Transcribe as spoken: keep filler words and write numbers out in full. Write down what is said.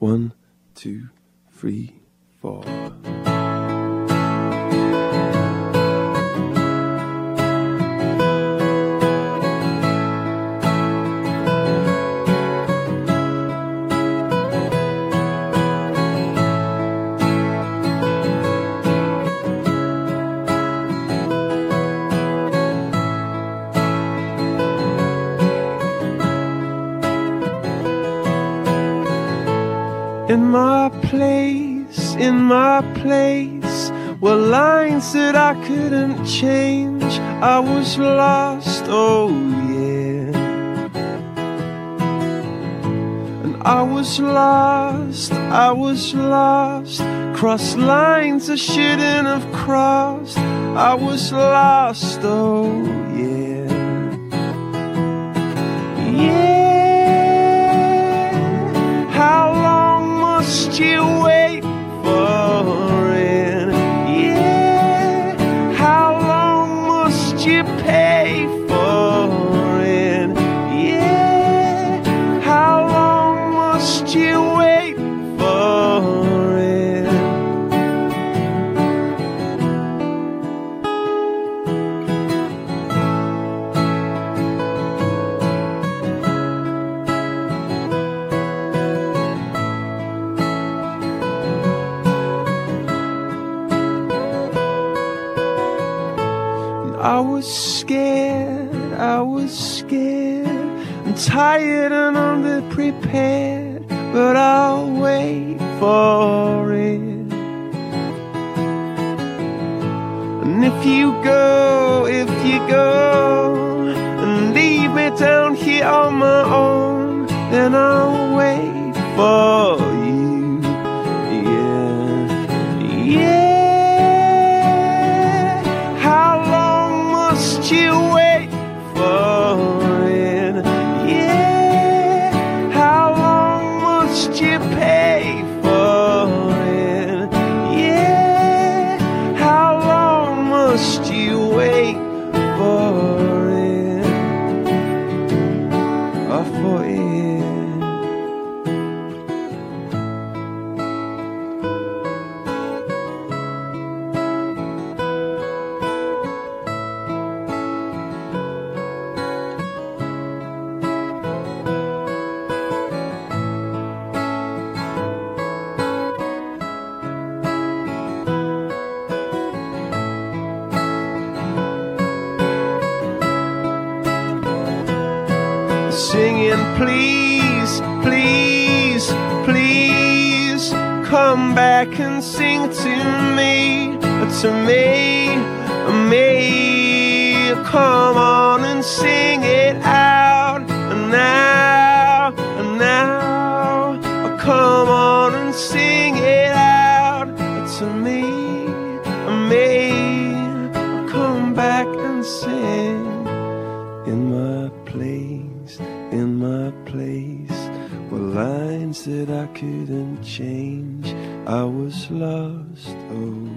One, two, three, four. In my place, in my place, were lines that I couldn't change. I was lost, oh yeah. And I was lost, I was lost. Crossed lines I shouldn't have crossed. I was lost, oh yeah. Yeah. How long must you wait for it? Yeah. How long must you pay for it? Yeah. How long must you wait for it? I was scared, I was scared, and tired and underprepared, but I'll wait for it. And if you go, if you go, and leave me down here on my own, then I'll wait for you, yeah, yeah. You wait for it, yeah. How long must you pay for it, yeah. How long must you wait for it? Oh, for it. Singing, please, please, please, come back and sing to me, to me, me. Come on and sing it out now, now. Come on and sing it out to me, me. Come back and sing in my place. In my place were lines that I couldn't change. I was lost, oh